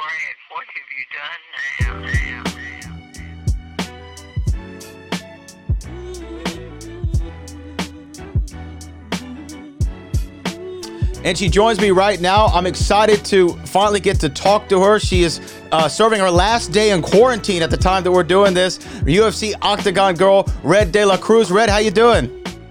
quiet. What have you done now? And she joins me right now. I'm excited to finally get to talk to her. She is serving her last day in quarantine at the time that we're doing this. UFC Octagon girl, Red De La Cruz. Red, how you doing?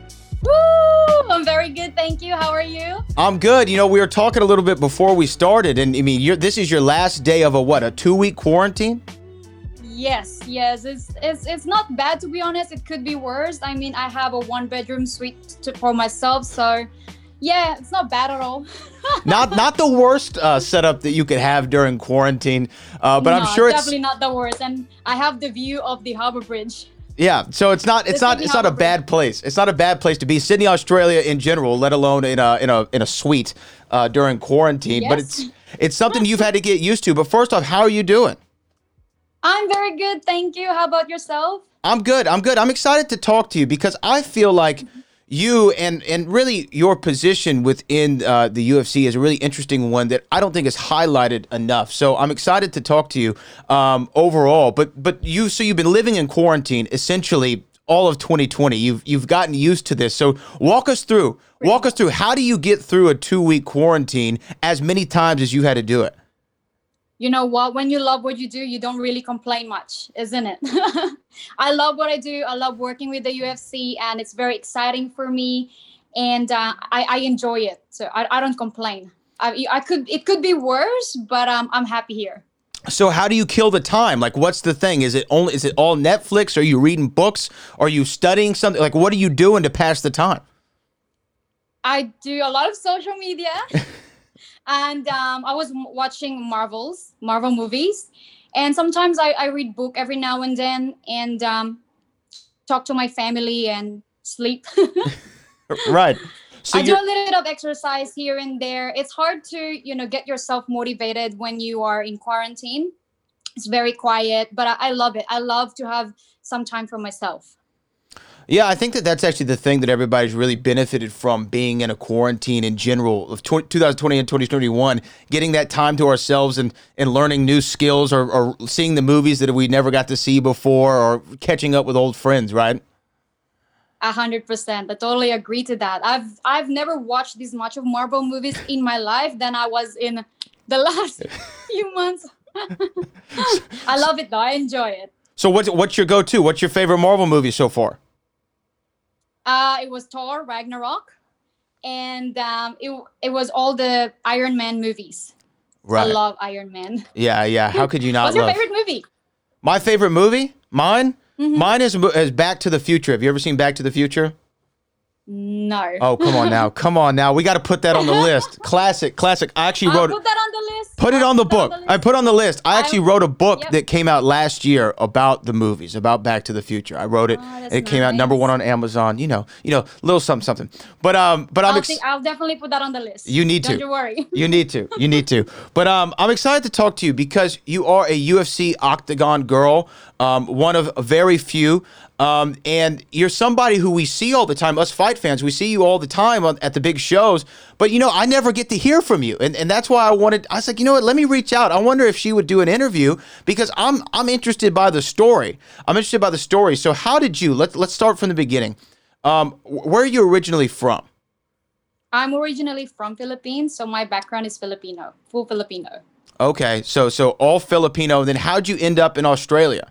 Woo! I'm very good, thank you. How are you? I'm good. You know, we were talking a little bit before we started, and I mean, this is your last day of a 2-week quarantine? Yes. It's not bad, to be honest. It could be worse. I mean, I have a one-bedroom suite for myself, so yeah, it's not bad at all. not the worst setup that you could have during quarantine, but no, I'm sure it's definitely not the worst. And I have the view of the Harbor Bridge. Yeah, so it's not a bad place. It's not a bad place to be. Sydney, Australia, in general, let alone in a suite during quarantine. Yes. But it's something you've had to get used to. But first off, how are you doing? I'm very good, thank you. How about yourself? I'm good. I'm excited to talk to you because I feel like you and really your position within the UFC is a really interesting one that I don't think is highlighted enough. So I'm excited to talk to you overall. But you've been living in quarantine essentially all of 2020. You've gotten used to this. So walk us through. How do you get through a 2-week quarantine as many times as you had to do it? You know what? When you love what you do, you don't really complain much, isn't it? I love what I do. I love working with the UFC, and it's very exciting for me, and I enjoy it. So I don't complain. It could be worse, but I'm happy here. So how do you kill the time? Like, what's the thing? Is it all Netflix? Are you reading books? Are you studying something? Like, what are you doing to pass the time? I do a lot of social media. And I was watching Marvel movies. And sometimes I read book every now and then and talk to my family and sleep. Right. So I do a little bit of exercise here and there. It's hard to, get yourself motivated when you are in quarantine. It's very quiet, but I love it. I love to have some time for myself. Yeah, I think that's actually the thing that everybody's really benefited from being in a quarantine in general of 2020 and 2021, getting that time to ourselves and learning new skills or seeing the movies that we never got to see before or catching up with old friends, right? 100%. I totally agree to that. I've never watched this much of Marvel movies in my life than I was in the last few months. I love it though. I enjoy it. So what's your go-to? What's your favorite Marvel movie so far? It was Thor, Ragnarok, and it was all the Iron Man movies. Right. I love Iron Man. Yeah. How could you not What's your favorite movie? My favorite movie? Mine? Mm-hmm. Mine is Back to the Future. Have you ever seen Back to the Future? No. Oh, come on now. We got to put that on the list. Classic. I actually wrote put that on the list. Put it on the book. I put on the list. I actually wrote a book that came out last year about the movies, about Back to the Future. I wrote it. It came out #1 on Amazon. You know, little something. But I'll definitely put that on the list. You need to. Don't you worry. You need to. But I'm excited to talk to you because you are a UFC Octagon girl, one of very few. And you're somebody who we see all the time, us fight fans, we see you all the time at the big shows, but I never get to hear from you. And that's why I was like, you know what, let me reach out. I wonder if she would do an interview because I'm interested by the story. So how did you, let's start from the beginning. Where are you originally from? I'm originally from Philippines, so my background is Filipino, full Filipino. Okay. So all Filipino. Then how'd you end up in Australia?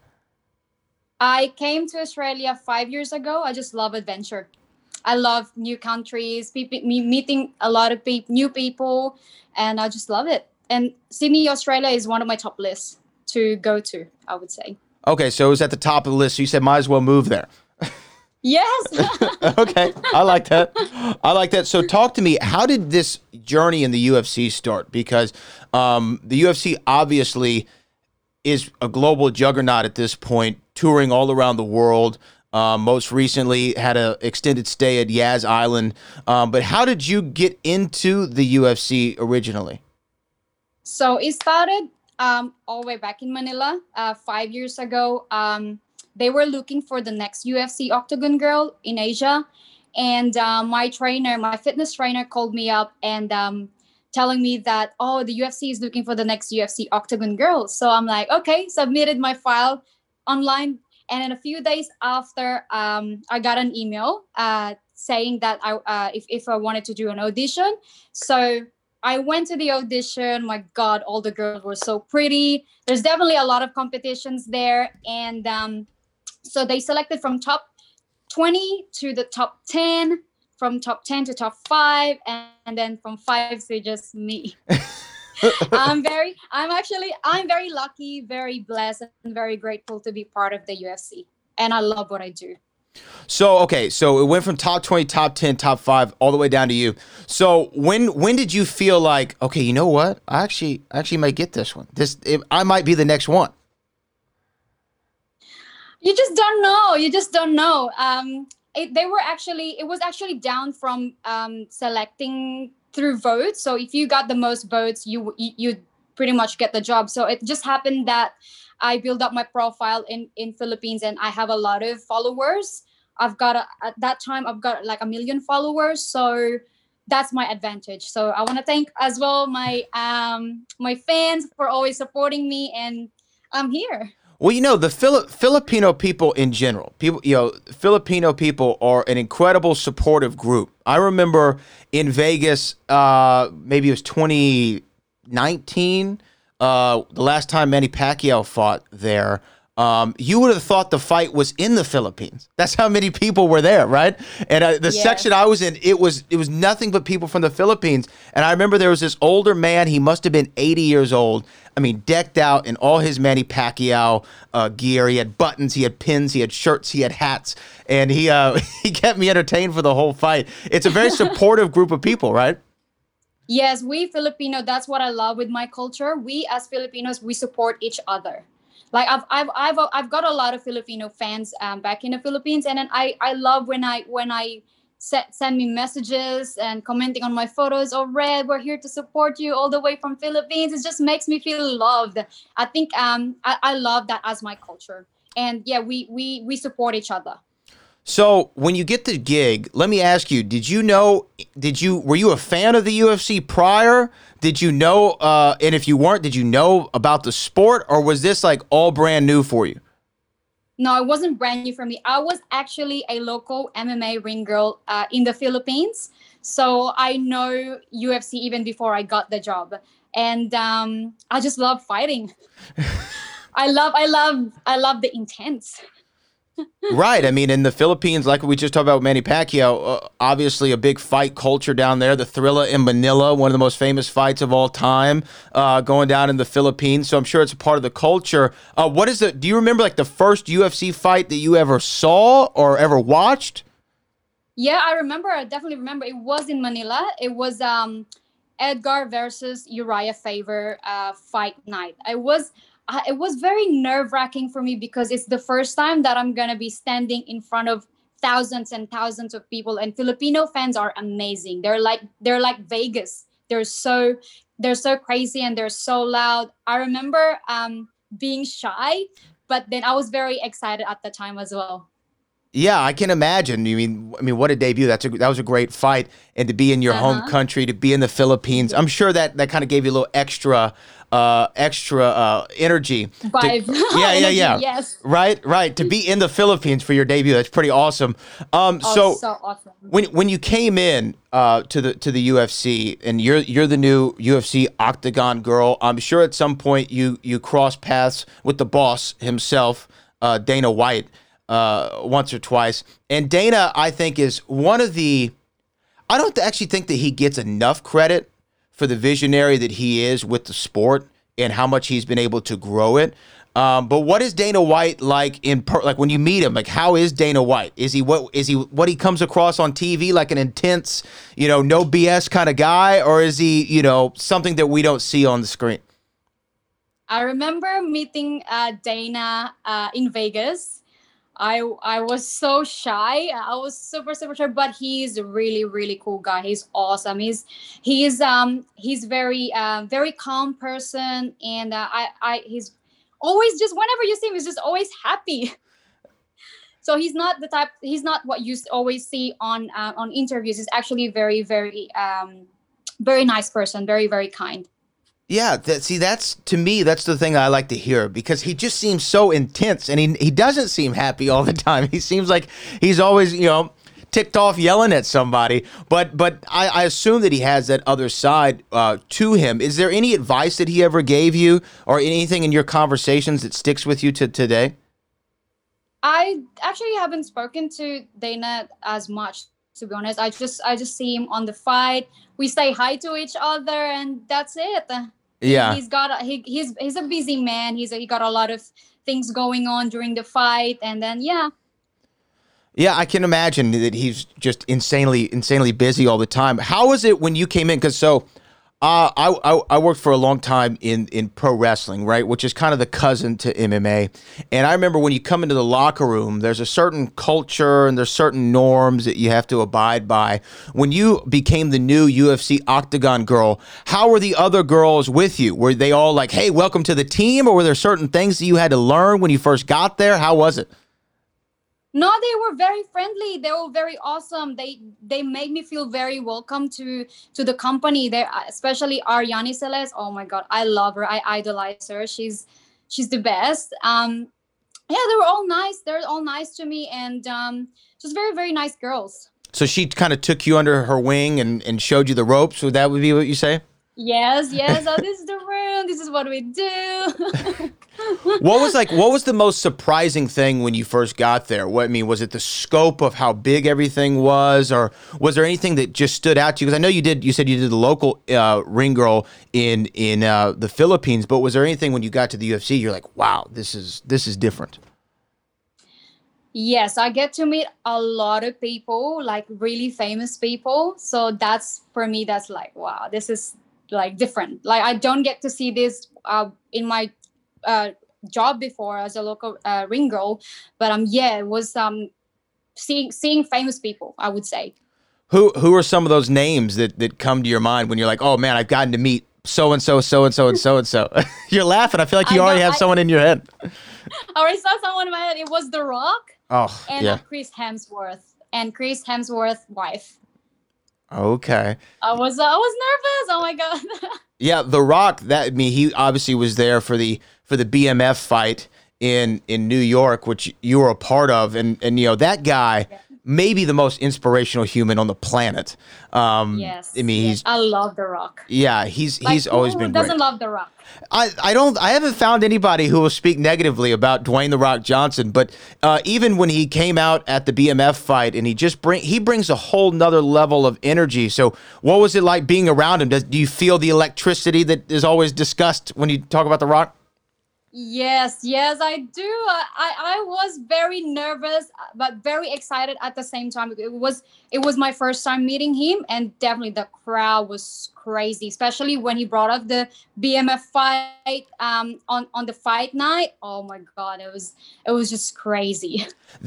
I came to Australia 5 years ago. I just love adventure. I love new countries, meeting a lot of new people, and I just love it. And Sydney, Australia is one of my top lists to go to, I would say. Okay, so it was at the top of the list, so you said might as well move there. Yes. Okay, I like that. So talk to me, how did this journey in the UFC start? Because the UFC obviously is a global juggernaut at this point, touring all around the world. Most recently had an extended stay at Yas Island. But how did you get into the UFC originally? So it started all the way back in Manila 5 years ago. They were looking for the next UFC Octagon girl in Asia. And my fitness trainer called me up and telling me that, oh, the UFC is looking for the next UFC Octagon girl. So I'm like, okay, submitted my file online. And then a few days after, I got an email saying that if I wanted to do an audition. So I went to the audition. My God, all the girls were so pretty. There's definitely a lot of competitions there. And so they selected from top 20 to the top 10, from top 10 to top 5, and then from 5 to just me. I'm very lucky, very blessed, and very grateful to be part of the UFC. And I love what I do. So, okay, so it went from top 20, top 10, top 5, all the way down to you. So when did you feel like, okay, you know what? I actually might get this one. I might be the next one. You just don't know. You just don't know. It was actually down from selecting through votes. So if you got the most votes, you pretty much get the job. So it just happened that I built up my profile in Philippines, and I have a lot of followers. At that time I've got like 1 million followers. So that's my advantage. So I want to thank as well my fans for always supporting me, and I'm here. Well, you know, the Filipino people in general, Filipino people are an incredible supportive group. I remember in Vegas, maybe it was 2019, the last time Manny Pacquiao fought there. You would have thought the fight was in the Philippines. That's how many people were there, right? And the section I was in, it was nothing but people from the Philippines. And I remember there was this older man. He must have been 80 years old. I mean, decked out in all his Manny Pacquiao gear. He had buttons, he had pins, he had shirts, he had hats, and he he kept me entertained for the whole fight. It's a very supportive group of people, right? Yes, we Filipino. That's what I love with my culture. We as Filipinos, we support each other. Like I've got a lot of Filipino fans back in the Philippines, and then I love when I send me messages and commenting on my photos. Oh, Red, we're here to support you all the way from Philippines. It just makes me feel loved. I think I love that as my culture, and yeah, we support each other. So when you get the gig, let me ask you, were you a fan of the UFC prior? Did you know, and if you weren't, did you know about the sport, or was this like all brand new for you? No, it wasn't brand new for me. I was actually a local MMA ring girl in the Philippines. So I know UFC even before I got the job. And I just love fighting. I love the intense. Right. I mean, in the Philippines, like we just talked about with Manny Pacquiao, obviously a big fight culture down there. The Thrilla in Manila, one of the most famous fights of all time, going down in the Philippines. So I'm sure it's a part of the culture. Do you remember like the first UFC fight that you ever saw or ever watched? Yeah, I remember. I definitely remember. It was in Manila. It was Edgar versus Uriah Faber fight night. It was very nerve-wracking for me because it's the first time that I'm gonna be standing in front of thousands and thousands of people. And Filipino fans are amazing. They're like Vegas. They're so crazy and they're so loud. I remember being shy, but then I was very excited at the time as well. Yeah, I can imagine. I mean, what a debut! That was a great fight, and to be in your home country, to be in the Philippines, I'm sure that kind of gave you a little extra energy. Vibe. Yeah. Yes. Right. To be in the Philippines for your debut, that's pretty awesome. So awesome. When you came in to the UFC, and you're the new UFC Octagon girl, I'm sure at some point you crossed paths with the boss himself, Dana White. Once or twice. And Dana, I think, is one of I don't actually think that he gets enough credit for the visionary that he is with the sport and how much he's been able to grow it. But what is Dana White like like when you meet him? Like, how is Dana White? Is he what he comes across on TV, like an intense, no BS kind of guy, or is he, something that we don't see on the screen? I remember meeting Dana in Vegas. I was so shy. I was super shy, but he's a really really cool guy. He's awesome. He's very very calm person, and he's always just whenever you see him, he's just always happy. So he's not what you always see on interviews. He's actually very very very nice person, very, very kind. Yeah, see, that's to me, that's the thing I like to hear because he just seems so intense, and he doesn't seem happy all the time. He seems like he's always, ticked off yelling at somebody. But I assume that he has that other side to him. Is there any advice that he ever gave you, or anything in your conversations that sticks with you to today? I actually haven't spoken to Dana as much, to be honest. I just see him on the fight. We say hi to each other, and that's it. Yeah. He's a busy man. He got a lot of things going on during the fight, and then yeah. Yeah, I can imagine that he's just insanely busy all the time. How was it when you came in? Because I worked for a long time in pro wrestling, right, which is kind of the cousin to MMA. And I remember when you come into the locker room, there's a certain culture and there's certain norms that you have to abide by. When you became the new UFC Octagon girl, how were the other girls with you? Were they all like, "Hey, welcome to the team," or were there certain things that you had to learn when you first got there? How was it? No, they were very friendly. They were very awesome. They made me feel very welcome to the company. They, especially Ariane Celeste. Oh my God, I love her. I idolize her. She's the best. Yeah, they were all nice. They're all nice to me, and just very, very nice girls. So she kind of took you under her wing and showed you the ropes. Would that would be what you say? Yes. Oh, this is the room. This is what we do. What was the most surprising thing when you first got there? Was it the scope of how big everything was, or was there anything that just stood out to you? Because I know you said you did the local ring girl in the Philippines, but was there anything when you got to the UFC you're like, wow, this is different? Yes, I get to meet a lot of people, like really famous people. So that's, for me, that's like, wow, this is like different. Like I don't get to see this in my job before as a local ring girl, but yeah, it was seeing famous people, I would say. Who are some of those names that come to your mind when you're like, oh man, I've gotten to meet so and so, so and so, and so and so? You're laughing. I feel like you already have someone in your head. I already saw someone in my head. It was The Rock. Oh, and yeah. Chris Hemsworth's wife. Okay. I was nervous. Oh my God. Yeah, The Rock. He obviously was there for the BMF fight in New York, which you were a part of, and that guy, maybe the most inspirational human on the planet. Yes. I love The Rock. Yeah, he's always been great. Who doesn't love The Rock? I haven't found anybody who will speak negatively about Dwayne The Rock Johnson, but even when he came out at the BMF fight, and he brings a whole nother level of energy. So what was it like being around him? Do you feel the electricity that is always discussed when you talk about The Rock? Yes, I do. I was very nervous, but very excited at the same time. It was my first time meeting him, and definitely the crowd was crazy, especially when he brought up the BMF fight on the fight night. Oh my God, it was just crazy.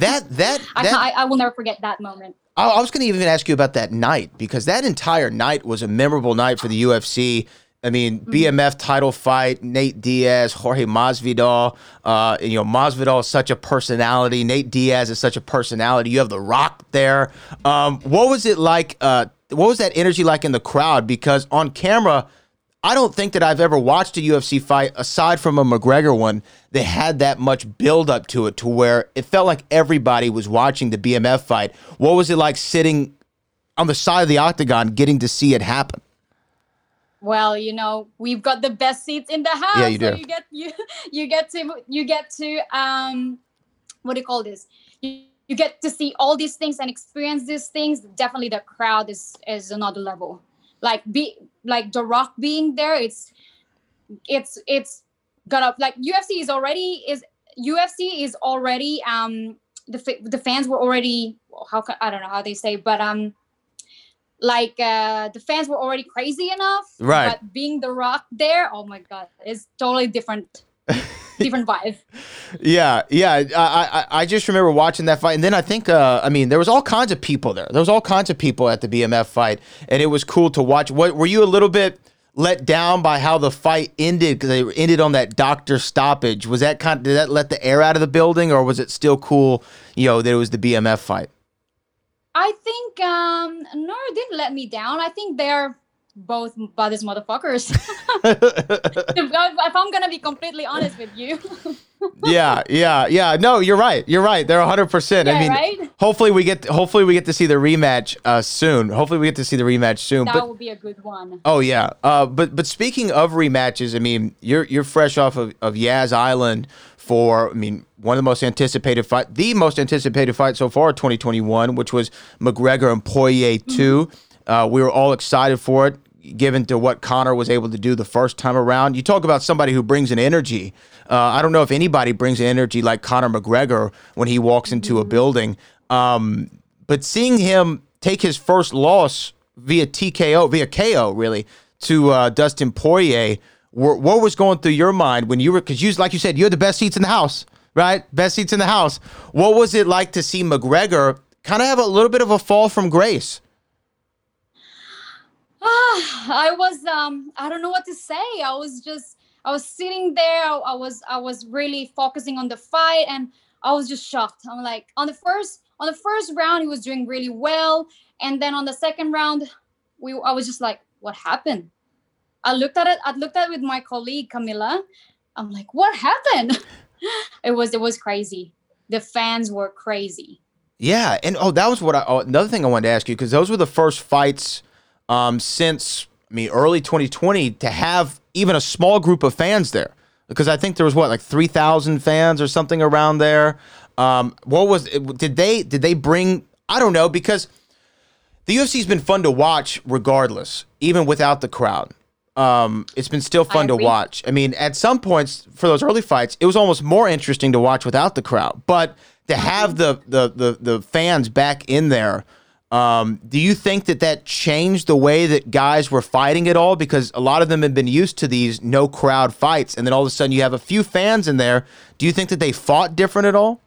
I will never forget that moment. I was going to even ask you about that night, because that entire night was a memorable night for the UFC. I mean, BMF title fight, Nate Diaz, Jorge Masvidal. Masvidal is such a personality. Nate Diaz is such a personality. You have The Rock there. What was it like? What was that energy like in the crowd? Because on camera, I don't think that I've ever watched a UFC fight, aside from a McGregor one, that had that much buildup to it, to where it felt like everybody was watching the BMF fight. What was it like sitting on the side of the octagon, getting to see it happen? Well, we've got the best seats in the house. Yeah, you do. So you get to what do you call this? You get to see all these things and experience these things. Definitely, the crowd is another level. Like The Rock being there, it's got up. Like UFC is already the fans were already, I don't know how they say, but the fans were already crazy enough, right? But being The Rock there, oh my God, it's totally different vibe. Yeah. I just remember watching that fight, and then I think there was all kinds of people there. There was all kinds of people at the BMF fight, and it was cool to watch. What were you a little bit let down by how the fight ended, because they ended on that doctor stoppage? Did that let the air out of the building, or was it still cool, that it was the BMF fight? I think no, it didn't let me down. I think they're both baddest motherfuckers. If I'm gonna be completely honest with you. Yeah. No, you're right. They're 100%. I Yeah, mean, right? hopefully we get to see the rematch soon. Hopefully we get to see the rematch soon. That would be a good one. Oh yeah. But speaking of rematches, I mean, you're fresh off of Yaz Island for, I mean, the most anticipated fight so far, 2021, which was McGregor and Poirier 2. We were all excited for it, given to what Conor was able to do the first time around. You talk about somebody who brings an energy. I don't know if anybody brings an energy like Conor McGregor when he walks into a building. But seeing him take his first loss via KO, really, to Dustin Poirier, what was going through your mind when you were, because you, like you said, you had the best seats in the house, right? Best seats in the house. What was it like to see McGregor kind of have a little bit of a fall from grace? I was I don't know what to say. I was sitting there. I was really focusing on the fight, and I was just shocked. I'm like, on the first round he was doing really well, and then on the second round I was just like, what happened? I looked at it with my colleague Camila. I'm like, what happened? It was crazy. The fans were crazy. Yeah, and that was another thing I wanted to ask you, because those were the first fights since, I mean, early 2020 to have even a small group of fans there, because I think there was like 3,000 fans or something around there. Did they bring, I don't know, because the UFC's been fun to watch regardless, even without the crowd. It's been still fun to watch. I mean, at some points for those early fights, it was almost more interesting to watch without the crowd, but to have the fans back in there, do you think that changed the way that guys were fighting at all? Because a lot of them have been used to these no crowd fights, and then all of a sudden you have a few fans in there. Do you think that they fought different at all?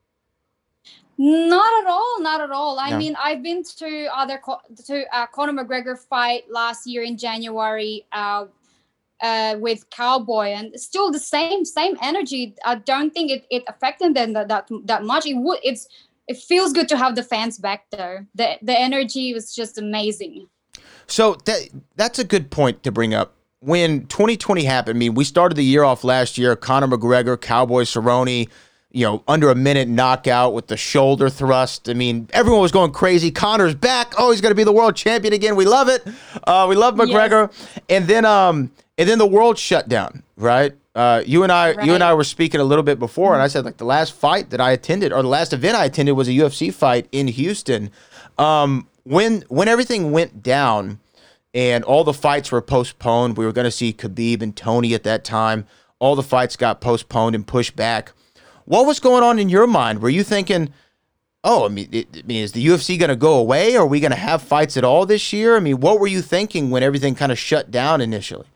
Not at all. Not at all. I No. mean, I've been to Conor McGregor fight last year in January with Cowboy, and still the same energy. I don't think it affected them that much. It feels good to have the fans back there. The energy was just amazing. So that's a good point to bring up. When 2020 happened, I mean, we started the year off last year, Conor McGregor, Cowboy Cerrone, under a minute knockout with the shoulder thrust. I mean, everyone was going crazy. Conor's back. Oh, he's going to be the world champion again. We love it. We love McGregor. Yes. And then the world shut down, right? You and I were speaking a little bit before, and I said, like, the last fight that I attended, or the last event I attended, was a UFC fight in Houston. When everything went down and all the fights were postponed, we were going to see Khabib and Tony at that time. All the fights got postponed and pushed back. What was going on in your mind? Were you thinking, I mean, is the UFC going to go away? Are we going to have fights at all this year? I mean, what were you thinking when everything kind of shut down initially?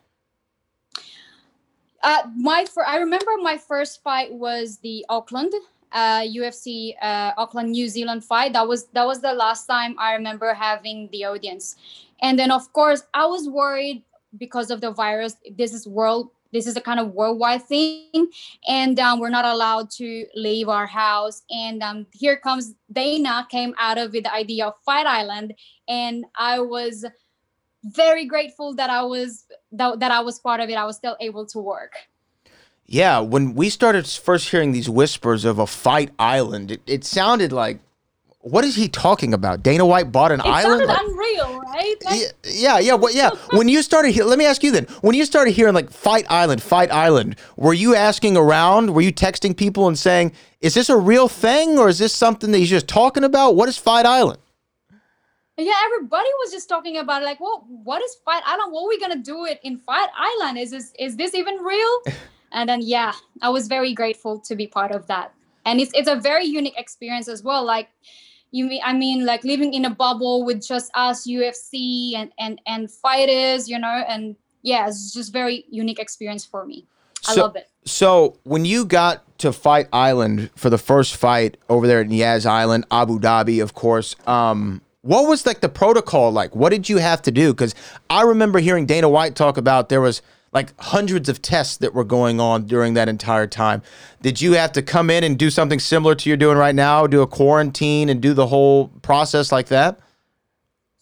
I remember my first fight was the Auckland UFC Auckland, New Zealand fight. That was the last time I remember having the audience. And then, of course, I was worried because of the virus. This is a kind of worldwide thing, and we're not allowed to leave our house. And here comes Dana came out of with the idea of Fight Island, and I was very grateful that I was part of it. I was still able to work. Yeah, when we started first hearing these whispers of a Fight Island, it sounded like, what is he talking about? Dana White bought an island? It sounded unreal, right? Yeah. When you started, let me ask you then. When you started hearing like Fight Island, were you asking around? Were you texting people and saying, "Is this a real thing, or is this something that he's just talking about? What is Fight Island?" Yeah, everybody was just talking about it, like, well, what is Fight Island? What are we gonna do it in Fight Island? Is this even real? And then I was very grateful to be part of that, and it's a very unique experience as well. Like, like living in a bubble with just us UFC and fighters, and it's just very unique experience for me. I love it. So when you got to Fight Island for the first fight over there at Yas Island, Abu Dhabi, of course, what was like the protocol like? What did you have to do? Because I remember hearing Dana White talk about there was like hundreds of tests that were going on during that entire time. Did you have to come in and do something similar to you're doing right now, do a quarantine and do the whole process like that?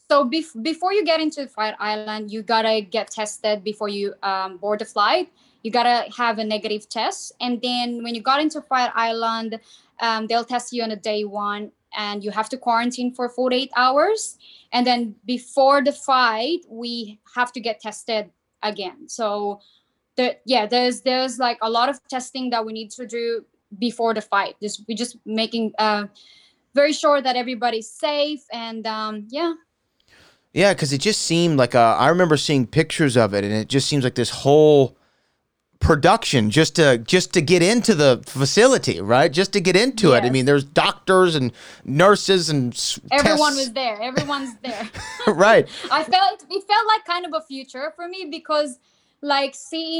So before you get into Fight Island, you gotta get tested before you board the flight. You gotta have a negative test, and then when you got into Fight Island, they'll test you on a day one, and you have to quarantine for 48 hours. And then before the fight, we have to get tested again. So there's like a lot of testing that we need to do before the fight. We just making very sure that everybody's safe, and yeah. Yeah, because it just seemed like I remember seeing pictures of it, and it just seems like this whole production just to get into the facility, right? Just to get into it. I Yes. mean, there's doctors and nurses and Everyone tests. was there. Everyone's there. Right. It felt like kind of a future for me, because like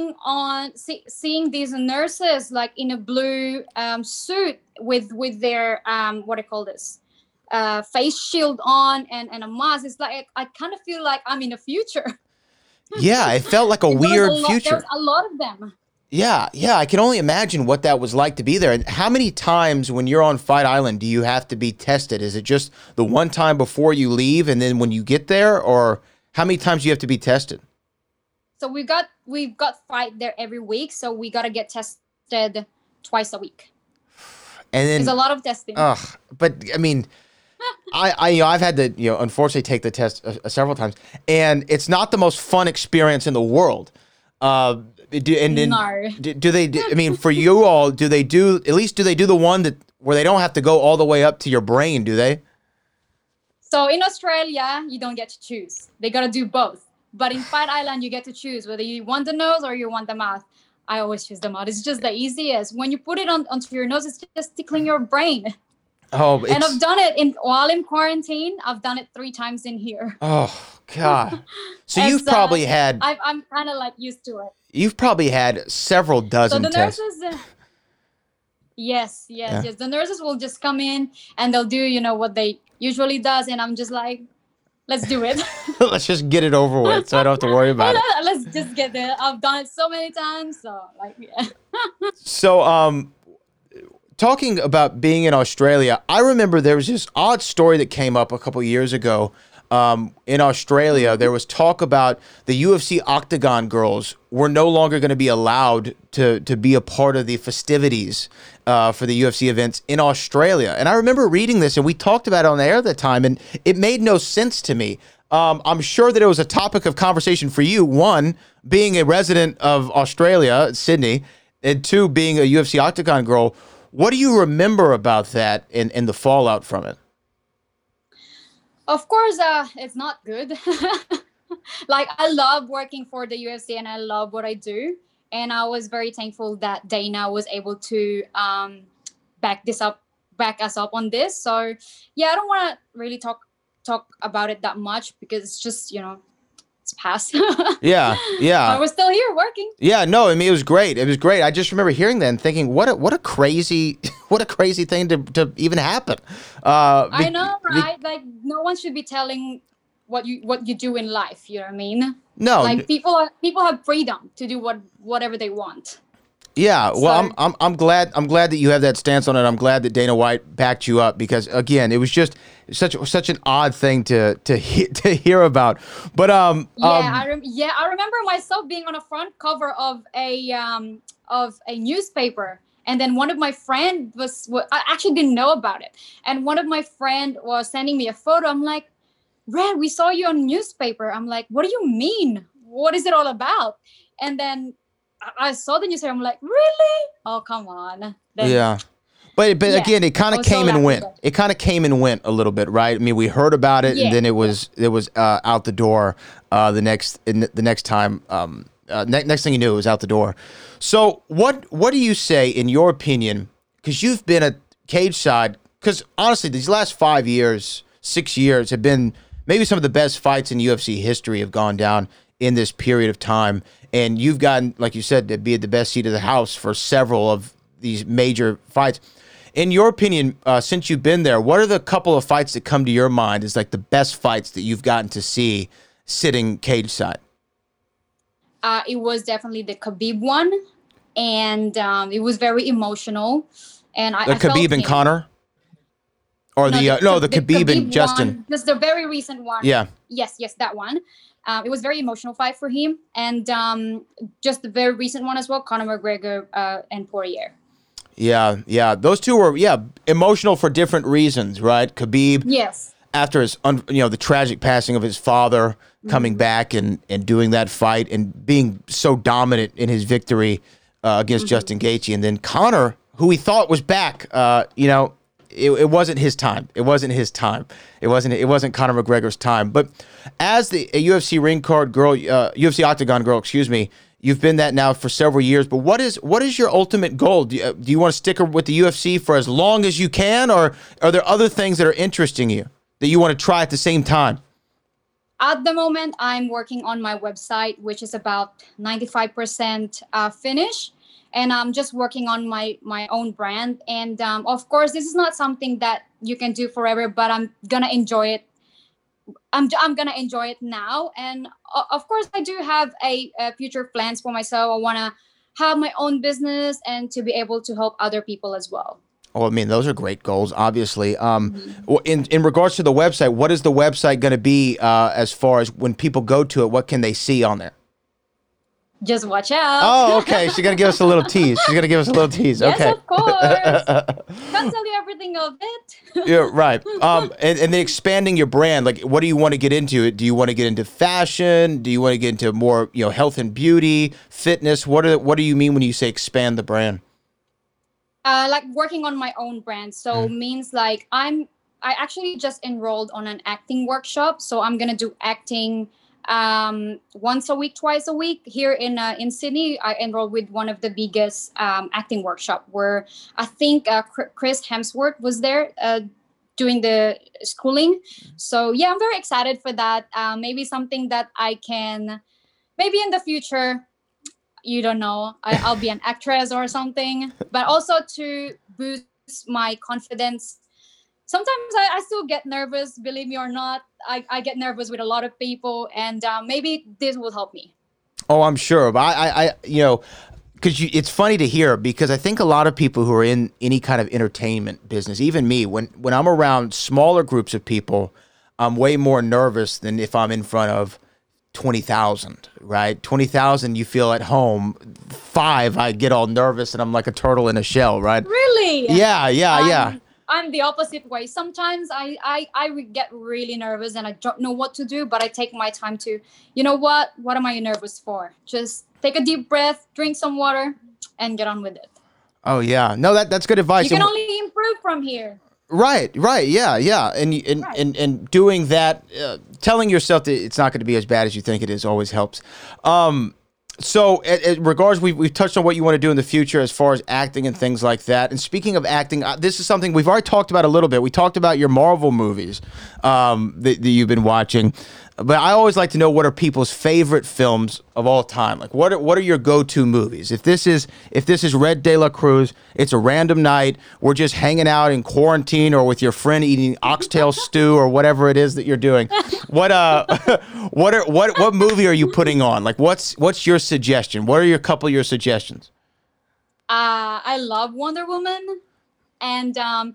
seeing these nurses like in a blue suit with their what do you call this, face shield on, and a mask. It's like I kind of feel like I'm in the future. Yeah, it felt like a There was weird There future. was a lot of them. Yeah, I can only imagine what that was like to be there. And how many times when you're on Fight Island do you have to be tested? Is it just the one time before you leave and then when you get there, or how many times do you have to be tested? So we've got fight there every week. So we gotta get tested twice a week. And It's a then, lot of testing. but I mean, I've had to unfortunately take the test several times, and it's not the most fun experience in the world. Uh, No. do they? I mean, for you all, do they do the one that where they don't have to go all the way up to your brain? Do they? So in Australia, you don't get to choose. They gotta do both. But in Fight Island, you get to choose whether you want the nose or you want the mouth. I always choose the mouth. It's just the easiest. When you put it onto your nose, it's just tickling your brain. Oh, And it's, I've done it while in quarantine. I've done it 3 times in here. oh God. So It's, you've probably had I'm kind of like used to it. several So dozen the tests. nurses, yes, Yeah. yes. The nurses will just come in and they'll do, what they usually does, and I'm just like, let's do it. Let's just get it over with, so I don't have to worry about it. Let's just get there. I've done it so many times, so like, yeah. So, talking about being in Australia, I remember there was this odd story that came up a couple years ago. In Australia, there was talk about the UFC Octagon girls were no longer going to be allowed to be a part of the festivities for the UFC events in Australia. And I remember reading this, and we talked about it on the air at the time, and it made no sense to me. I'm sure that it was a topic of conversation for you. One, being a resident of Australia, Sydney, and two, being a UFC Octagon girl. What do you remember about that and the fallout from it? Of course, it's not good. Like, I love working for the UFC and I love what I do. And I was very thankful that Dana was able to back us up on this. So yeah, I don't want to really talk about it that much, because it's just, it's past. Yeah, I was still here working. yeah. No, I mean it was great. It was great. I just remember hearing that and thinking, what a crazy what a crazy thing to even happen. I know, right? Like, no one should be telling what you do in life. You know what I mean? No, Like, people have freedom to do whatever they want. yeah. Well, So- I'm glad that you have that stance on it. I'm glad that Dana White backed you up, because again, it was just such an odd thing to hear about. But I remember myself being on a front cover of a newspaper, and then one of my friend I actually didn't know about it, and one of my friend was sending me a photo. I'm like, Red, we saw you on newspaper. I'm like, what do you mean? What is it all about? And then I saw the newspaper. I'm like, really? Oh, come on. Then, yeah. But Yeah, again, it kind I of was so came and went. laughable. It kind of came and went a little bit, right? I mean, we heard about it, and Yeah, then it was out the door. The next time, next thing you knew, it was out the door. So what do you say, in your opinion? Because you've been at cage side. Because honestly, these last 5 years, 6 years have been maybe some of the best fights in UFC history have gone down in this period of time. And you've gotten, like you said, to be at the best seat of the house for several of these major fights. In your opinion, since you've been there, what are the couple of fights that come to your mind as like the best fights that you've gotten to see sitting cage side? It was definitely the Khabib one, and it was very emotional. And I Khabib felt and him. Connor? Or the Khabib and Justin. One, just the very recent one. Yeah. Yes, that one. It was very emotional fight for him, and just the very recent one as well, Conor McGregor and Poirier. Yeah. Those two were emotional for different reasons, right? Khabib. Yes. After his the tragic passing of his father, coming back and doing that fight and being so dominant in his victory against Justin Gaethje, and then Conor, who we thought was back, it wasn't his time. It wasn't his time. It wasn't Conor McGregor's time. But as a UFC ring card girl, UFC octagon girl, excuse me, you've been that now for several years. But what is your ultimate goal? Do you want to stick with the UFC for as long as you can, or are there other things that are interesting you that you want to try at the same time? At the moment, I'm working on my website, which is about 95% finished. And I'm just working on my own brand. And of course, this is not something that you can do forever, but I'm going to enjoy it. I'm going to enjoy it now. And of course, I do have a future plans for myself. I want to have my own business and to be able to help other people as well. Oh, I mean, those are great goals, obviously. In regards to the website, what is the website going to be as far as when people go to it? What can they see on there? Just watch out. Oh, okay. She's going to give us a little tease. Okay. Yes, of course. Can't tell you everything of it. Yeah, right. And then expanding your brand, like, what do you want to get into? Do you want to get into fashion? Do you want to get into more, health and beauty, fitness? What do you mean when you say expand the brand? Like working on my own brand. So means like I actually just enrolled on an acting workshop. So I'm going to do acting once a week, twice a week here in Sydney. I enrolled with one of the biggest acting workshop where I think Chris Hemsworth was there doing the schooling. So yeah, I'm very excited for that. Maybe something that I can, maybe in the future, you don't know, I'll be an actress or something, but also to boost my confidence. Sometimes I still get nervous, believe me or not. I get nervous with a lot of people, and maybe this will help me. Oh, I'm sure. But I because it's funny to hear, because I think a lot of people who are in any kind of entertainment business, even me, when I'm around smaller groups of people, I'm way more nervous than if I'm in front of 20,000, right? 20,000, you feel at home. 5, I get all nervous and I'm like a turtle in a shell, right? Really? Yeah. I'm the opposite way. Sometimes I get really nervous and I don't know what to do, but I take my time to, what am I nervous for? Just take a deep breath, drink some water, and get on with it. Oh, yeah. No, that's good advice. You can only improve from here. Right, yeah, and doing that, telling yourself that it's not going to be as bad as you think it is, always helps. So, in regards, we've touched on what you want to do in the future as far as acting and things like that. And speaking of acting, this is something we've already talked about a little bit. We talked about your Marvel movies that you've been watching. But I always like to know, what are people's favorite films of all time? Like, what are your go-to movies? If this is Red De La Cruz, it's a random night, we're just hanging out in quarantine or with your friend eating oxtail stew or whatever it is that you're doing. What movie are you putting on? Like, what's your suggestion? What are your couple of your suggestions? I love Wonder Woman. And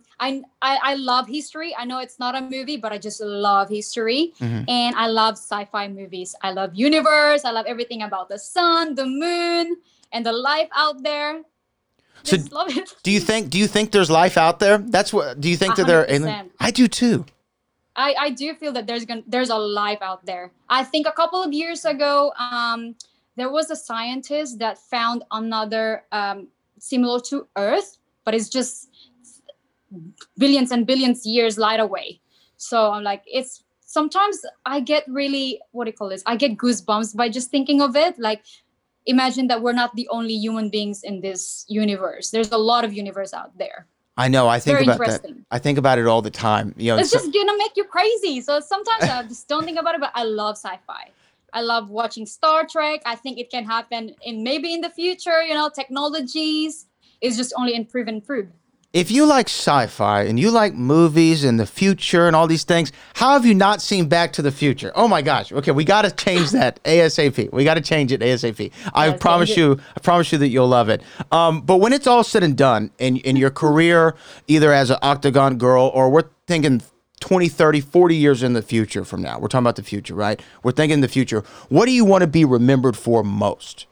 I love history. I know it's not a movie, but I just love history. Mm-hmm. And I love sci-fi movies. I love universe. I love everything about the sun, the moon, and the life out there. Just love it. Do you think there's life out there? That's what. Do you think 100%. That there are? I do too. I do feel that there's a life out there. I think a couple of years ago, there was a scientist that found another similar to Earth, but it's just billions and billions years light away. So I'm like, sometimes I get really, I get goosebumps by just thinking of it. Like, imagine that we're not the only human beings in this universe. There's a lot of universe out there. I know. I think about that. I think about it all the time. It's just gonna make you crazy. So sometimes I just don't think about it, but I love sci-fi. I love watching Star Trek. I think it can happen maybe in the future, technologies is just only improve. If you like sci-fi and you like movies and the future and all these things, how have you not seen Back to the Future? Oh my gosh. Okay, we got to change that ASAP. We got to change it ASAP. I promise you that you'll love it. But when it's all said and done in your career, either as an Octagon girl or thinking 20, 30, 40 years in the future from now. We're talking about the future, right? We're thinking the future. What do you want to be remembered for most?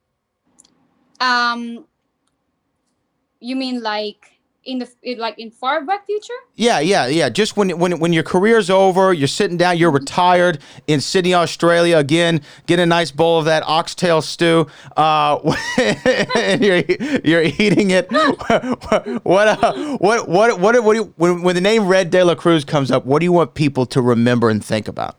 You mean like in far back future? Yeah. Just when your career's over, you're sitting down, you're retired in Sydney, Australia again, get a nice bowl of that oxtail stew, and you're eating it. When the name Red De La Cruz comes up, what do you want people to remember and think about?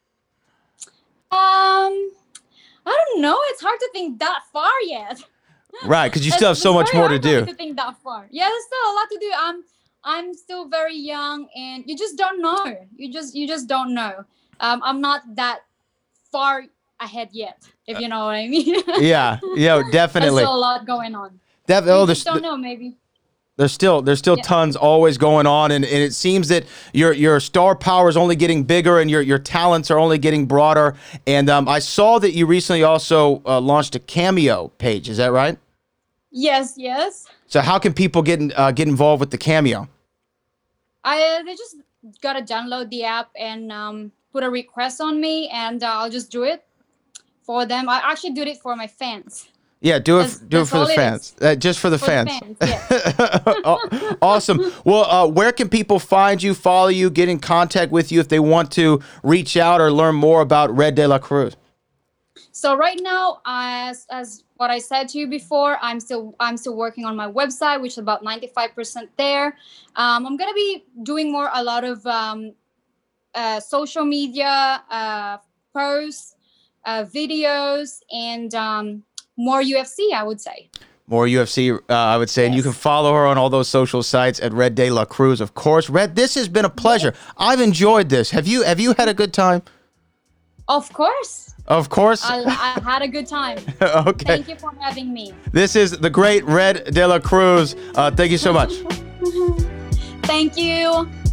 I don't know. It's hard to think that far yet. Right, because you still have so much more to do. To think that far. Yeah, there's still a lot to do. I'm still very young, and you just don't know. You just don't know. I'm not that far ahead yet, if you know what I mean. Yeah, definitely. There's still a lot going on. You just don't know, maybe. There's still tons always going on, and it seems that your star power is only getting bigger, and your talents are only getting broader. And I saw that you recently also launched a Cameo page. Is that right? Yes. So how can people get involved with the Cameo? They just gotta download the app and put a request on me, and I'll just do it for them. I actually do it for my fans. Yeah, do it for the fans. Just for the fans. Yeah. Awesome. Well, where can people find you, follow you, get in contact with you if they want to reach out or learn more about Red De La Cruz? So right now, as what I said to you before, I'm still working on my website, which is about 95% there. I'm gonna be doing a lot of social media posts, videos, and more UFC, I would say. More UFC, I would say. Yes. And you can follow her on all those social sites at Red De La Cruz, of course. Red, this has been a pleasure. I've enjoyed this. Have you had a good time? Of course. Of course. I had a good time. Okay. Thank you for having me. This is the great Red De La Cruz. Thank you so much. Thank you.